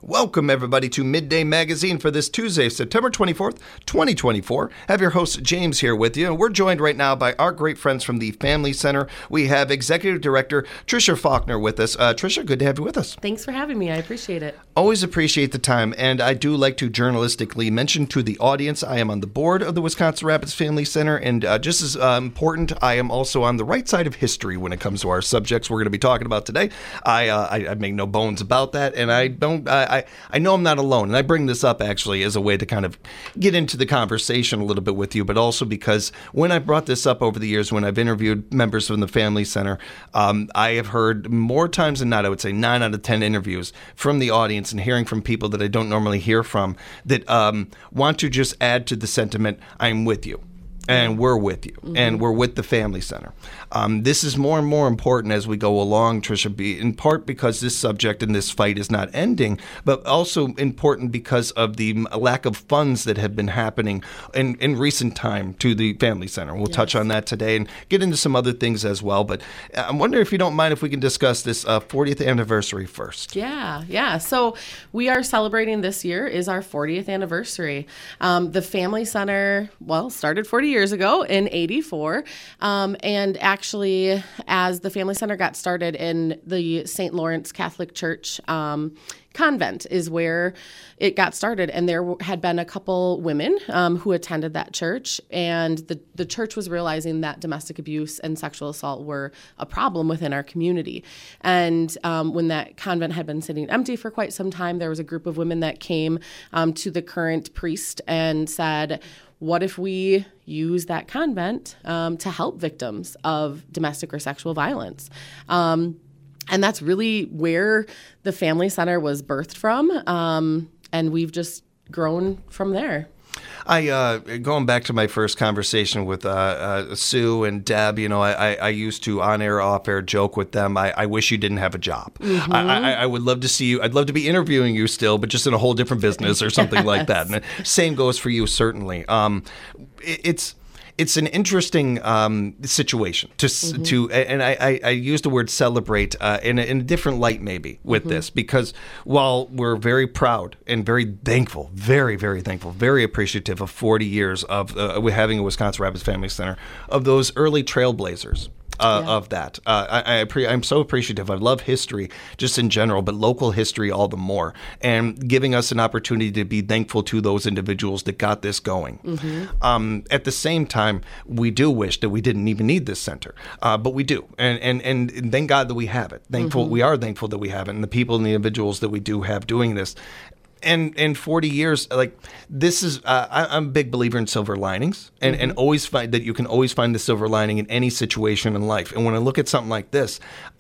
Welcome, everybody, to Midday Magazine for this Tuesday, September 24th, 2024. I have your host, James, here with you. We're joined right now by our great friends from the Family Center. We have Executive Director Tricia Faulkner with us. Tricia, good to have you with us. Thanks for having me. I appreciate it. Always appreciate the time, and I do like to journalistically mention to the audience, I am on the board of the Wisconsin Rapids Family Center, and just as important, I am also on the right side of history when it comes to our subjects we're going to be talking about today. I make no bones about that, and I know I'm not alone, and I bring this up actually as a way to kind of get into the conversation a little bit with you, but also because when I brought this up over the years, when I've interviewed members from the Family Center, I have heard more times than not, I would say 9 out of 10 interviews from the audience and hearing from people that I don't normally hear from that want to just add to the sentiment, I'm with you. And we're with you, and we're with the Family Center. This is more and more important as we go along, Tricia, in part because this subject and this fight is not ending, but also important because of the lack of funds that have been happening in recent time to the Family Center. We'll touch on that today and get into some other things as well. But I'm wondering if you don't mind if we can discuss this 40th anniversary first. Yeah. So we are celebrating this year is our 40th anniversary. The Family Center, started 40 years ago in 84. And actually, as the Family Center got started in the St. Lawrence Catholic Church convent is where it got started. And there had been a couple women who attended that church. And the church was realizing that domestic abuse and sexual assault were a problem within our community. And when that convent had been sitting empty for quite some time, there was a group of women that came to the current priest and said, what if we use that convent to help victims of domestic or sexual violence? And that's really where the Family Center was birthed from, and we've just grown from there. Going back to my first conversation with Sue and Deb, I used to on-air, off-air joke with them. I wish you didn't have a job. I would love to see you. I'd love to be interviewing you still, but just in a whole different business or something like that. And same goes for you, certainly. It's an interesting situation to and I use the word celebrate in a different light maybe with this, because while we're very proud and very thankful, very, very thankful, very appreciative of 40 years of having a Wisconsin Rapids Family Center, of those early trailblazers. Of that. I'm so appreciative. I love history just in general, but local history all the more, and giving us an opportunity to be thankful to those individuals that got this going. At the same time, we do wish that we didn't even need this center, but we do. And thank God that we have it. We are thankful that we have it, and the people and the individuals that we do have doing this. And in 40 years, this is, I'm a big believer in silver linings, and always find that you can always find the silver lining in any situation in life. And when I look at something like this,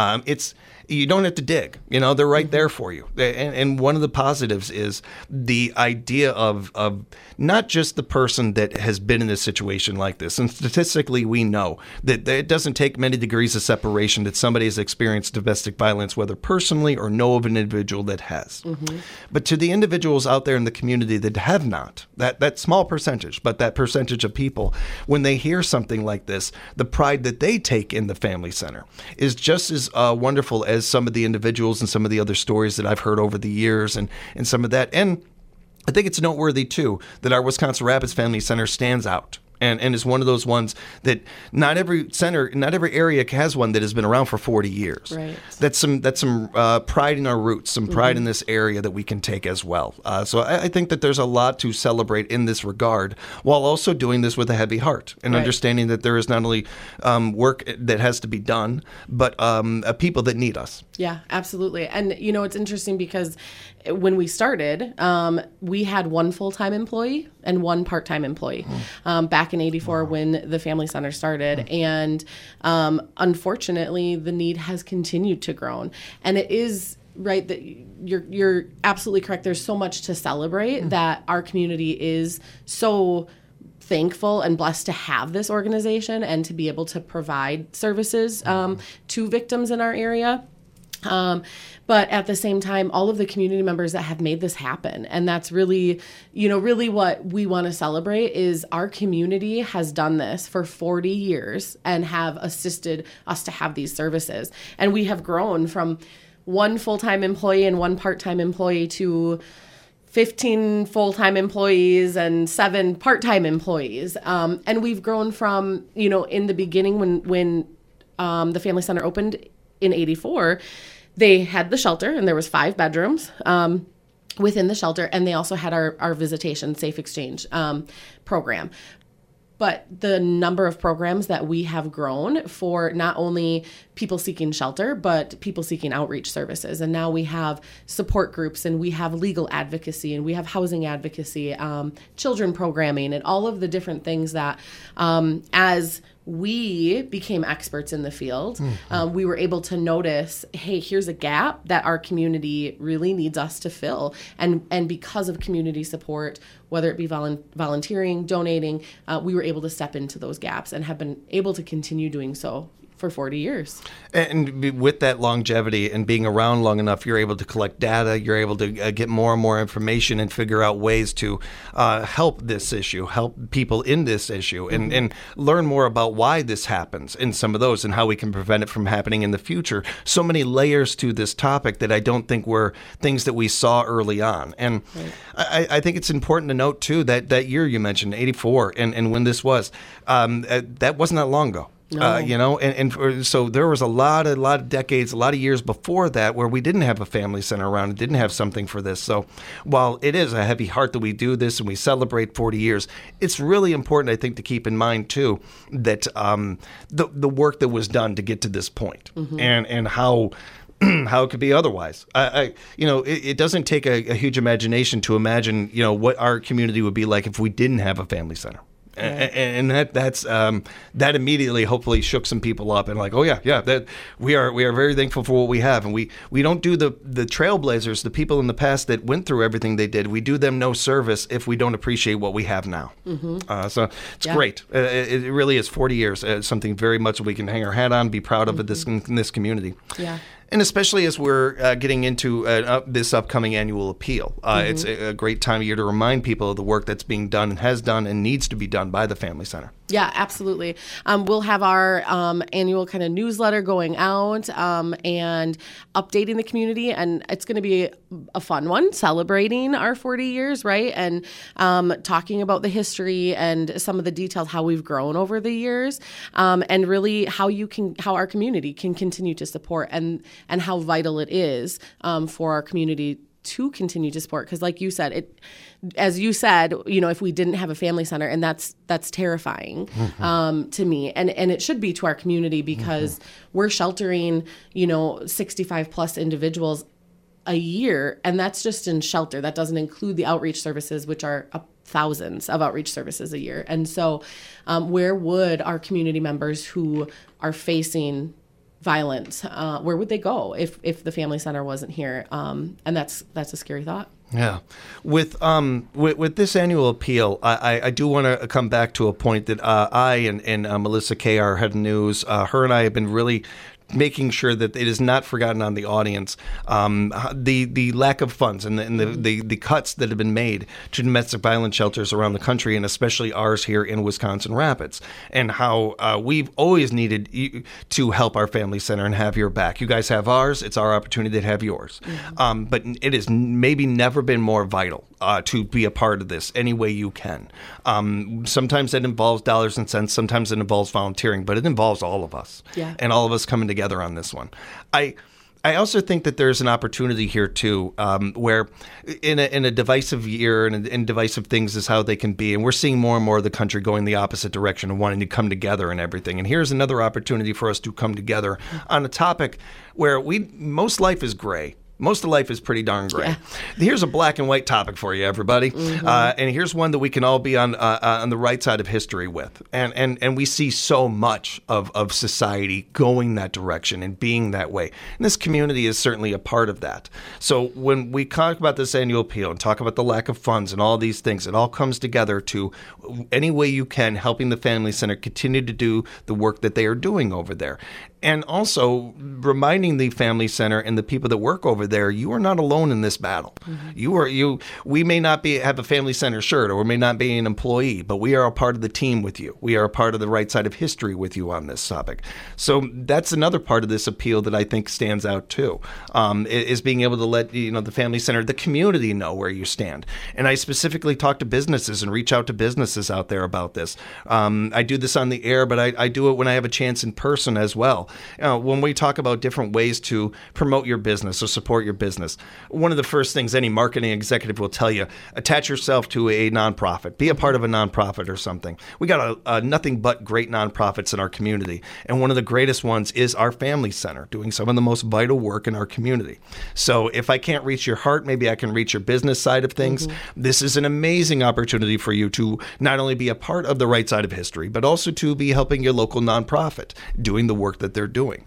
you don't have to dig. They're right there for you. And one of the positives is the idea of not just the person that has been in a situation like this. And statistically, we know that it doesn't take many degrees of separation that somebody has experienced domestic violence, whether personally or know of an individual that has. But to the individuals out there in the community that have not, that small percentage, but that percentage of people, when they hear something like this, the pride that they take in the Family Center is just as wonderful as some of the individuals and some of the other stories that I've heard over the years and some of that. And I think it's noteworthy, too, that our Wisconsin Rapids Family Center stands out. And is one of those ones that not every area has one that has been around for 40 years. Right. That's some pride in our roots, some pride in this area that we can take as well. So I think that there's a lot to celebrate in this regard, while also doing this with a heavy heart and understanding that there is not only work that has to be done, but people that need us. Yeah, absolutely. And, it's interesting because when we started, we had one full-time employee and one part-time employee back in 84 when the Family Center started. And unfortunately, the need has continued to grow. And it is right that you're absolutely correct. There's so much to celebrate that our community is so thankful and blessed to have this organization and to be able to provide services to victims in our area. But at the same time, all of the community members that have made this happen. And that's really, really what we want to celebrate is our community has done this for 40 years and have assisted us to have these services. And we have grown from one full-time employee and one part-time employee to 15 full-time employees and 7 part-time employees. And we've grown from, in the beginning when the Family Center opened in 84, they had the shelter and there was 5 bedrooms within the shelter. And they also had our visitation safe exchange program. But the number of programs that we have grown for not only people seeking shelter, but people seeking outreach services. And now we have support groups, and we have legal advocacy, and we have housing advocacy, children programming, and all of the different things that as we became experts in the field, we were able to notice, hey, here's a gap that our community really needs us to fill. And because of community support, whether it be volunteering, donating, we were able to step into those gaps and have been able to continue doing so for 40 years. And with that longevity and being around long enough, you're able to collect data, you're able to get more and more information and figure out ways to help this issue, help people in this issue, and learn more about why this happens in some of those and how we can prevent it from happening in the future. So many layers to this topic that I don't think were things that we saw early on. And right. I think it's important to note, too, that year you mentioned, 84, and when this was, that wasn't that long ago. No. So there was a lot of decades, a lot of years before that where we didn't have a family center around and didn't have something for this. So while it is a heavy heart that we do this and we celebrate 40 years, it's really important, I think, to keep in mind, too, that the work that was done to get to this point and how it could be otherwise. It doesn't take a huge imagination to imagine, what our community would be like if we didn't have a family center. Right. And that immediately hopefully shook some people up and like, oh yeah, that we are very thankful for what we have, and we don't do the trailblazers, the people in the past that went through everything they did. We do them no service if we don't appreciate what we have now. So it's great. It really is 40 years. Something very much we can hang our hat on, be proud of in this community. Yeah. And especially as we're getting into this upcoming annual appeal. It's a great time of year to remind people of the work that's being done and has done and needs to be done by the Family Center. Yeah, absolutely. We'll have our annual kind of newsletter going out and updating the community. And it's going to be a fun one, celebrating our 40 years, right? And talking about the history and some of the details, how we've grown over the years, and really how our community can continue to support and how vital it is for our community to continue to support. Because like you said, as you said, if we didn't have a family center, and that's terrifying to me, and it should be to our community, because we're sheltering, 65 plus individuals a year, and that's just in shelter. That doesn't include the outreach services, which are thousands of outreach services a year. And so where would our community members who are facing violence, where would they go if the Family Center wasn't here? And that's a scary thought. Yeah. With this annual appeal, I do want to come back to a point that I and Melissa Kay, our head of news, her and I have been really making sure that it is not forgotten on the audience, the lack of funds and the cuts that have been made to domestic violence shelters around the country, and especially ours here in Wisconsin Rapids, and how we've always needed to help our Family Center and have your back. You guys have ours. It's our opportunity to have yours. But it has maybe never been more vital to be a part of this any way you can. Sometimes it involves dollars and cents. Sometimes it involves volunteering, but it involves all of us. Yeah. And all of us coming together on this one. I also think that there's an opportunity here too, where in a divisive year and divisive things is how they can be, and we're seeing more and more of the country going the opposite direction and wanting to come together and everything. And here's another opportunity for us to come together on a topic where most life is gray. Most of life is pretty darn gray. Yeah. Here's a black and white topic for you, everybody. And here's one that we can all be on the right side of history with. And we see so much of society going that direction and being that way. And this community is certainly a part of that. So when we talk about this annual appeal and talk about the lack of funds and all these things, it all comes together to any way you can helping the Family Center continue to do the work that they are doing over there. And also reminding the Family Center and the people that work over there, you are not alone in this battle. We may not have a family center shirt, or we may not be an employee, but we are a part of the team with you. We are a part of the right side of history with you on this topic. So that's another part of this appeal that I think stands out too, is being able to let the family center, the community know where you stand. And I specifically talk to businesses and reach out to businesses out there about this. I do this on the air, but I do it when I have a chance in person as well. When we talk about different ways to promote your business or support your business, one of the first things any marketing executive will tell you, attach yourself to a nonprofit. Be a part of a nonprofit or something. We got nothing but great nonprofits in our community. And one of the greatest ones is our family center, doing some of the most vital work in our community. So if I can't reach your heart, maybe I can reach your business side of things. This is an amazing opportunity for you to not only be a part of the right side of history, but also to be helping your local nonprofit doing the work that they're doing.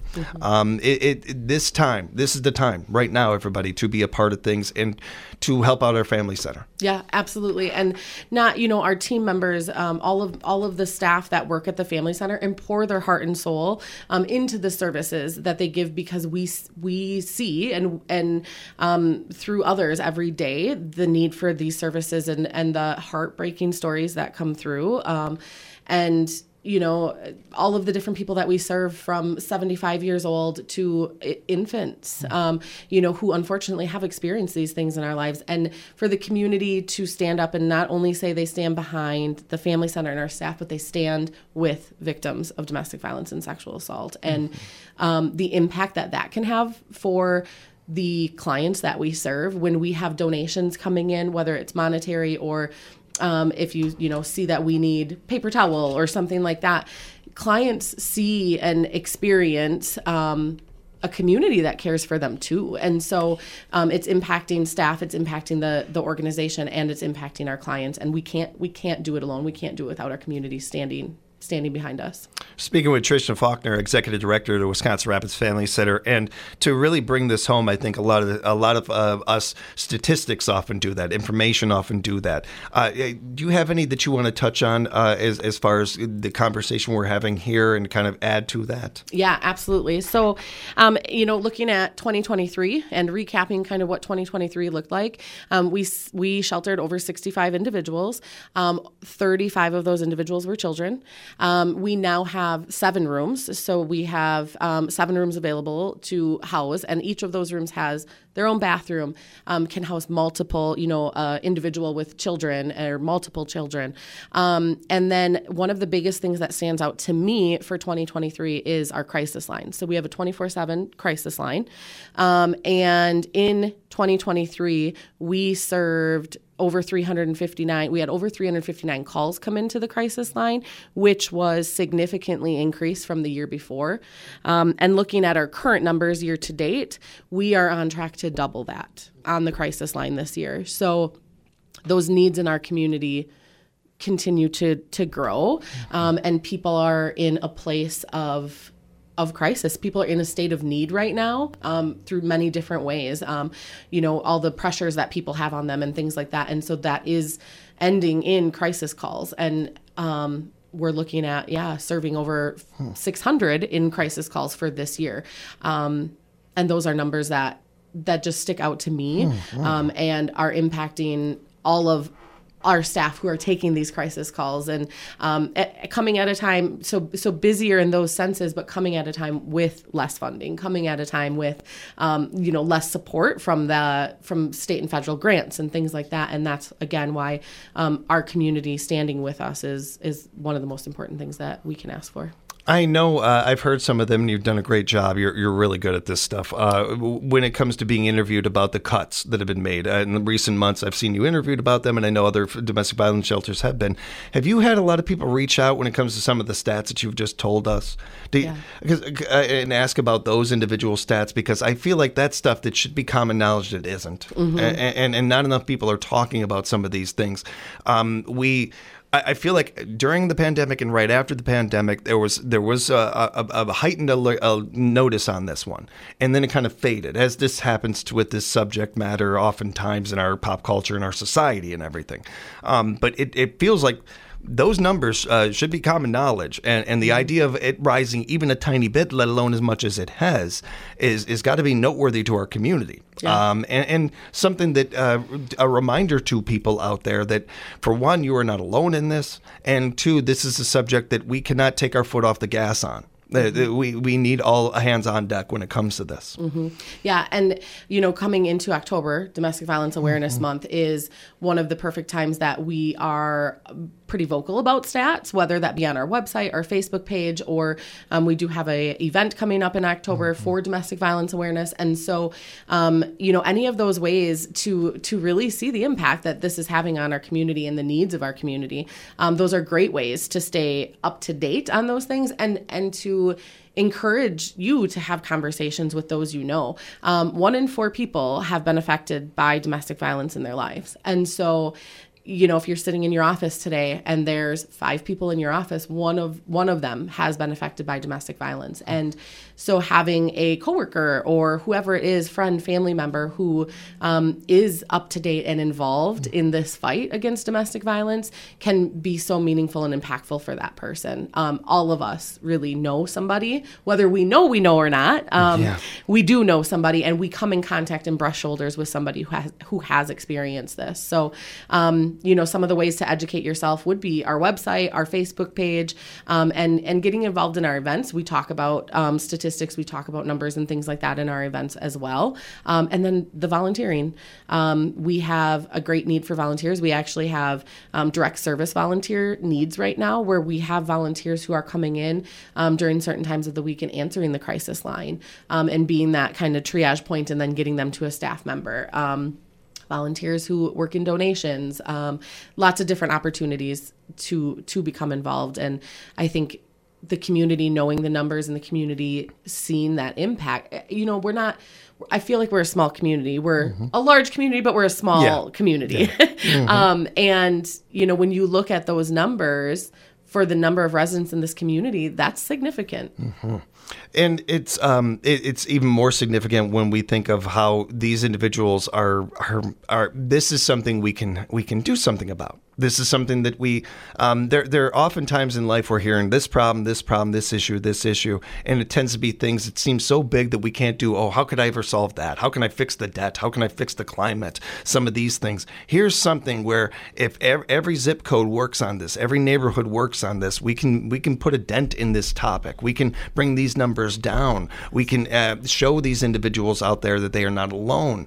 This is the time right now, everybody, to be a part of things and to help out our family center. Yeah, absolutely. And not, our team members, all of the staff that work at the family center, and pour their heart and soul into the services that they give, because we see and through others every day the need for these services and the heartbreaking stories that come through. And all of the different people that we serve, from 75 years old to infants, who unfortunately have experienced these things in our lives. And for the community to stand up and not only say they stand behind the family center and our staff, but they stand with victims of domestic violence and sexual assault, and the impact that can have for the clients that we serve when we have donations coming in, whether it's monetary or if you see that we need paper towel or something like that, clients see and experience a community that cares for them too. And so it's impacting staff, it's impacting the organization, and it's impacting our clients. And we can't do it alone. We can't do it without our community standing behind us. Speaking with Tricia Faulkner, Executive Director of the Wisconsin Rapids Family Center, and to really bring this home, I think a lot of us statistics often do that, information often do that. Do you have any that you want to touch on as far as the conversation we're having here, and kind of add to that? Yeah, absolutely. So, looking at 2023 and recapping kind of what 2023 looked like, we sheltered over 65 individuals. 35 of those individuals were children. We now have 7 rooms. So we have 7 rooms available to house, and each of those rooms has their own bathroom, can house multiple, individual with children or multiple children. And then one of the biggest things that stands out to me for 2023 is our crisis line. So we have a 24/7 crisis line. And in 2023, we served over 359. We had over 359 calls come into the crisis line, which was significantly increased from the year before. And looking at our current numbers year to date, we are on track to double that on the crisis line this year. So those needs in our community continue to grow, and people are in a place of crisis. People are in a state of need right now, through many different ways, all the pressures that people have on them and things like that. And so that is ending in crisis calls. And we're looking at, serving over 600 in crisis calls for this year. And those are numbers that just stick out to me, and are impacting all of our staff who are taking these crisis calls, and coming at a time so busier in those senses, but coming at a time with less funding, coming at a time with less support from state and federal grants and things like that. And that's again why our community standing with us is one of the most important things that we can ask for. I know I've heard some of them, and you've done a great job. You're really good at this stuff. When it comes to being interviewed about the cuts that have been made in recent months, I've seen you interviewed about them, and I know other domestic violence shelters have been. Have you had a lot of people reach out when it comes to some of the stats that you've just told us? And ask about those individual stats, because I feel like that's stuff that should be common knowledge that isn't. And not enough people are talking about some of these things. I feel like during the pandemic and right after the pandemic, there was a heightened notice on this one, and then it kind of faded, as this happens with this subject matter oftentimes in our pop culture and our society and everything. But it feels like those numbers should be common knowledge. And the idea of it rising even a tiny bit, let alone as much as it has, is got to be noteworthy to our community. Yeah. And something that a reminder to people out there that, for one, you are not alone in this, and two, this is a subject that we cannot take our foot off the gas on. We need all hands on deck when it comes to this. Mm-hmm. Yeah, and coming into October, Domestic Violence Awareness Month is one of the perfect times that we are pretty vocal about stats, whether that be on our website, our Facebook page, or we do have a event coming up in October for domestic violence awareness. And so, any of those ways to really see the impact that this is having on our community and the needs of our community, those are great ways to stay up to date on those things and to encourage you to have conversations with those 1 in 4 people have been affected by domestic violence in their lives. And so, if you're sitting in your office today and there's 5 people in your office, one of them has been affected by domestic violence. And so having a coworker or whoever it is, friend, family member who is up to date and involved in this fight against domestic violence can be so meaningful and impactful for that person. All of us really know somebody, whether we know or not. We do know somebody, and we come in contact and brush shoulders with somebody who has experienced this. So, some of the ways to educate yourself would be our website, our Facebook page, and getting involved in our events. We talk about statistics, we talk about numbers and things like that in our events as well. And then the volunteering. We have a great need for volunteers. We actually have direct service volunteer needs right now, where we have volunteers who are coming in during certain times of the week and answering the crisis line and being that kind of triage point and then getting them to a staff member. Volunteers who work in donations, lots of different opportunities to become involved. And I think the community knowing the numbers and the community seeing that impact, I feel like we're a small community. We're a large community, but we're a small community. Yeah. And, when you look at those numbers for the number of residents in this community, that's significant. Mm-hmm. And it's even more significant when we think of how these individuals are. This is something we can do something about. This is something that there are often times in life we're hearing this problem, this issue, and it tends to be things that seem so big that we can't do. Oh, how could I ever solve that? How can I fix the debt? How can I fix the climate? Some of these things. Here's something where if every zip code works on this, every neighborhood works on this, we can put a dent in this topic. We can bring these numbers down. We can show these individuals out there that they are not alone.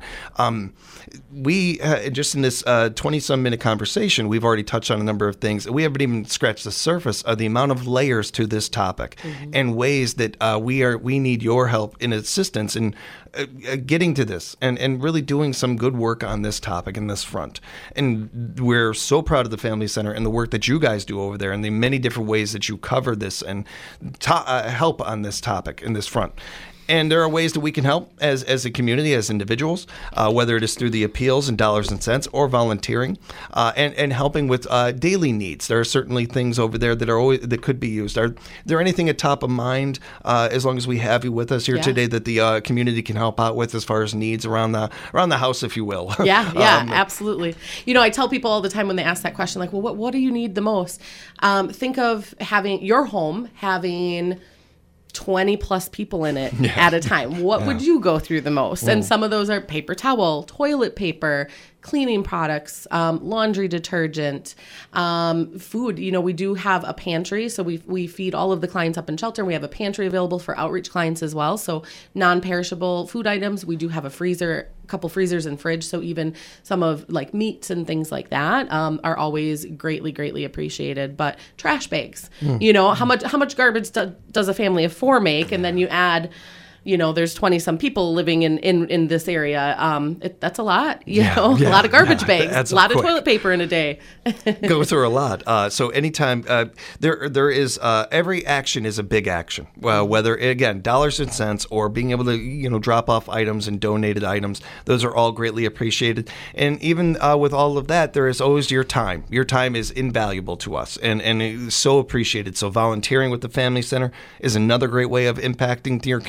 We just in this 20-some minute conversation, we've already touched on a number of things. We haven't even scratched the surface of the amount of layers to this topic and ways that we need your help and assistance in getting to this and really doing some good work on this topic in this front. And we're so proud of the Family Center and the work that you guys do over there and the many different ways that you cover this and help on this topic in this front. And there are ways that we can help as a community, as individuals, whether it is through the appeals and dollars and cents or volunteering, and helping with daily needs. There are certainly things over there that could be used. Are there anything at top of mind, as long as we have you with us here today, that the community can help out with as far as needs around the house, if you will? Yeah, absolutely. I tell people all the time when they ask that question, like, well, what do you need the most? Think of having your home having 20 plus people in it at a time. What would you go through the most? And some of those are paper towel, toilet paper, cleaning products, laundry detergent, food. We do have a pantry, so we feed all of the clients up in shelter. We have a pantry available for outreach clients as well. So non-perishable food items. We do have a couple freezers and fridge. So even some of like meats and things like that are always greatly, greatly appreciated. But trash bags, how much garbage does a family of 4 make? And then you add, there's 20 some people living in this area. That's a lot, a lot of garbage bags, a lot of toilet paper in a day. Go through a lot. So anytime there is every action is a big action. Well, whether again dollars and cents or being able to drop off items and donated items, those are all greatly appreciated. And even with all of that, there is always your time. Your time is invaluable to us, and it's so appreciated. So volunteering with the Family Center is another great way of impacting your community and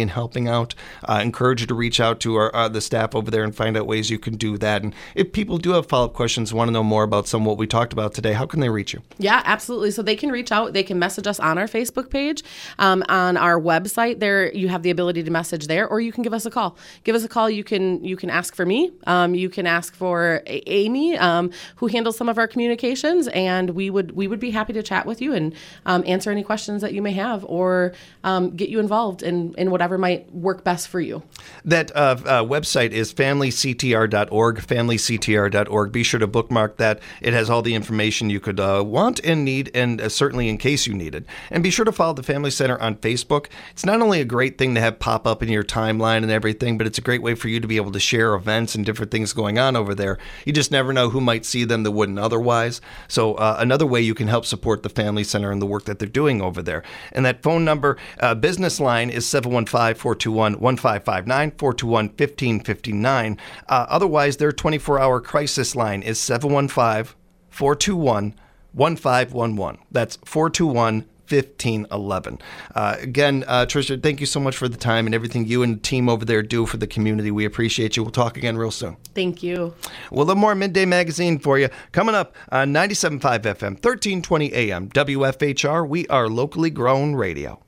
and helping out. Encourage you to reach out to the staff over there and find out ways you can do that. And if people do have follow-up questions, want to know more about some of what we talked about today, how can they reach you? Yeah, absolutely. So they can reach out. They can message us on our Facebook page, on our website. There, you have the ability to message there, or you can give us a call. Give us a call. You can ask for me. You can ask for Amy, who handles some of our communications, and we would be happy to chat with you and answer any questions that you may have, or get you involved in whatever might work best for you. That website is familyctr.org, familyctr.org. Be sure to bookmark that. It has all the information you could want and need, and certainly in case you need it. And be sure to follow the Family Center on Facebook. It's not only a great thing to have pop up in your timeline and everything, but it's a great way for you to be able to share events and different things going on over there. You just never know who might see them that wouldn't otherwise. So another way you can help support the Family Center and the work that they're doing over there. And that phone number, business line, is 715-421-1559, 421-1559. Otherwise, their 24-hour crisis line is 715-421-1511. That's 421-1511. Again, Tricia, thank you so much for the time and everything you and the team over there do for the community. We appreciate you. We'll talk again real soon. Thank you. We'll have more Midday Magazine for you coming up on 97.5 FM, 1320 AM, WFHR. We are locally grown radio.